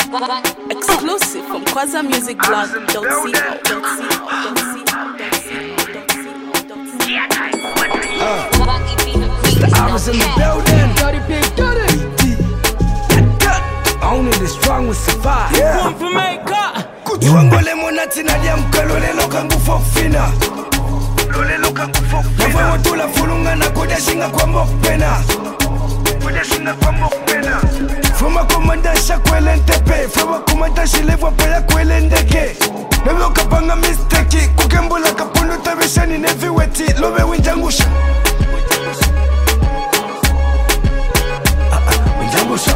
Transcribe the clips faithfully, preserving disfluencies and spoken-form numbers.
Exclusive from Kwaza Music Blog. Don't see, don't see, don't see, don't see, I was in the building. Dirty big, dirty. Only the strong will survive. Yeah. Kutuangole monati na dia mkalole loka ngufofina. Lole loka ngufofina. Nafwe watula fulunga na kodia shinga kwa mokpena. Kodia shinga kwa mokpena. Fuma komanda shakwele ntepe. Fuma komanda shilevwa paya kwele ndeke. Nebe ukapanga mistake. Kukembula kapundu tabishani neviweti. Lobe winjangusha. Winjangusha.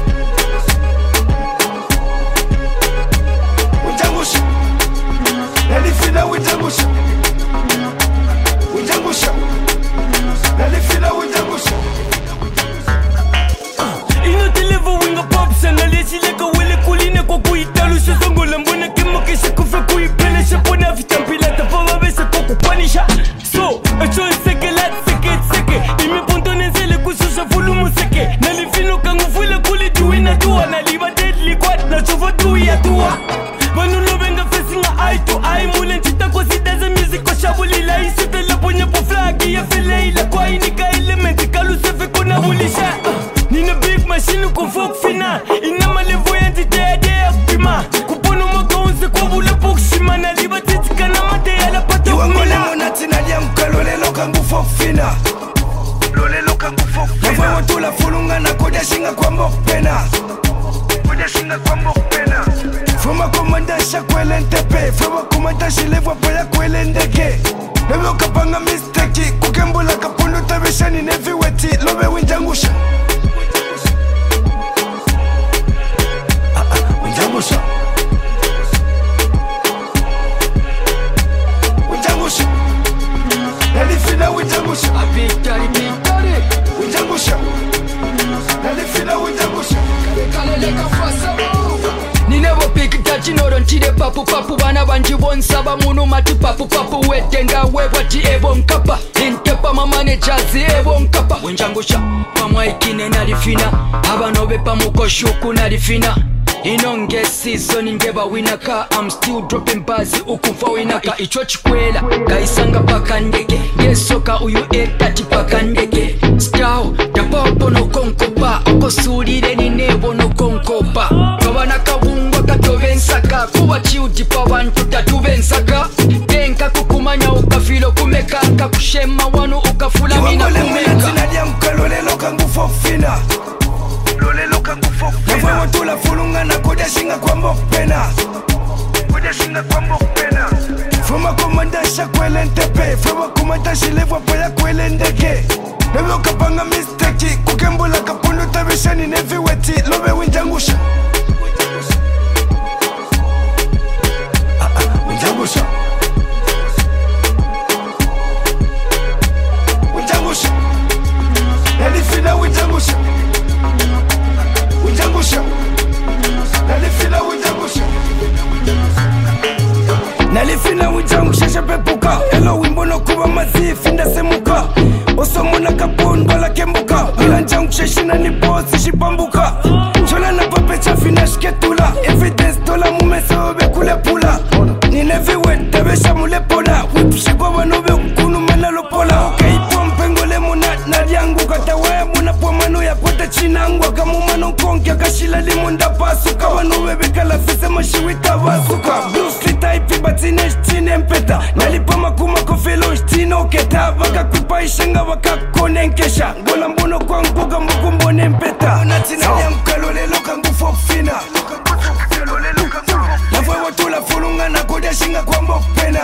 Winjangusha. Nalifina winjangusha. Winjangusha. Nalifina winjangusha. Inotelevo winga popsa nalesi leka wele kuline kwa kuitalu shazongo lambona kema kisha kufa kuipele shapona vitampila tafava besa kwa kupanisha. So, acho seke lat seke seke ime ponto nenzele kususha volumu seke nalifino kangu fule kuli tuina tuwa naliba deadly quad na chovo tuya tuwa Vanu lo venga facing eye to eye mule nchita kwa sidaza music kwa shabuli la isute la ponye po flagi ya fele ila kwa inika elementi kalu sefe kona bulisha Nina big machine ko fok fina ina malevo yanti te de pima kupono mwaka unse kwa bule pokshima na liba titika na mate ya la pato Iwangole monati na dia mkalole loka ngufofina. Lole loka ngufofina. Nafwe watula fulunga na kodia shinga kwa mokpena. Kodia shinga kwa mokpena. Fuma komanda shakwele ntepe. Fuma komanda shilevwa paya kwele ndeke. Nebe ukapanga mistake. Kukembula kapundu tabishani neviweti. Lobe winjangusha. Winjangusha. Winjangusha. Nalifina winjangusha. Big daddy, big daddy Winjangusha. Nalifina winjangusha. Ninebo pick tachi noro ntire papu papu bana banji bonsaba munu mati papu papu wetenga webwati ebo nkapa Nintepa mamanagers ebo nkapa Wenjangusha pamwa ikine nalifina Abano bepa mukoshuku nalifina Inonge season ngeba winaka I'm still dropping bars ukufa winaka Icho chikwela kaisanga paka ndege Yesoka uyu etati paka ndege Stau tapopo no konkopa Okosulire ninebo no konkopa Kabana kabungwa katove nsaka Kuwa chiudipa wantu tatuve nsaka Tenka kukumanya ukafilo kumeka Kakushema wanu ukafula mina Iwangole kumeka monati na dia mkalole loka ngufofina. Lole loka ngufofina. Nafwe watula fulunga na kodia shinga kwa mokpena. Kodia shinga kwa mokpena. Fuma komanda shakwele ntepe. Fuma komanda shilevwa paya kwele ndeke. Nebe ukapanga mistake. Kukembula kapundu tabishani neviweti. Lobe winjangusha. Winjangusha. Winjangusha. Nalifina winjangusha. Winjangusha. Nalifina winjangusha. Nalifina winjangusha shapepuka. Elo wimbo no kuba mazifi ndasemuka. Osomo na kapondo la kembuka. Bila njangusha shina ni bosi shipambuka. Chola na pape chafi na shketula. Evidence tola mumese obe kule pula. Ninevi wete besha mule pola. Wipshigwa wanobe kunu manalo pola. Okay pompe ngole muna nadiangu katawe muna po manu ya kote chinangwa. Kamu manu konki akashila limunda pasuka. Wanobe bekala fise mashiwita basuka. Blue street type batine shtine mpeta. Nalipa makuma kofelo shtine oketa. Waka kupa ishenga waka kone nkesha. Ngola mbono kwa mbuga mbukumbone mpeta. Natina ya mkalole loka ngufofina. Nafwe watula fulunga na kodia shinga kwa mokpena.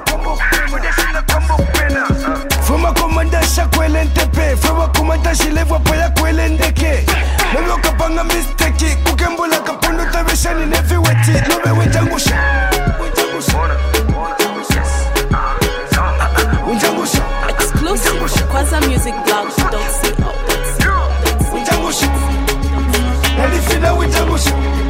Fuma komanda shakwele ntepe. Fuma komanda shilevwa paya kwele ndeke. Nebe ukapanga mistake. Kukembula kapundu tabishani neviweti. Lobe winjangusha. Winjangusha. Exclusive from Kwaza Music Blog. Don't see, don't see, don't see. Winjangusha. Nalifina winjangusha.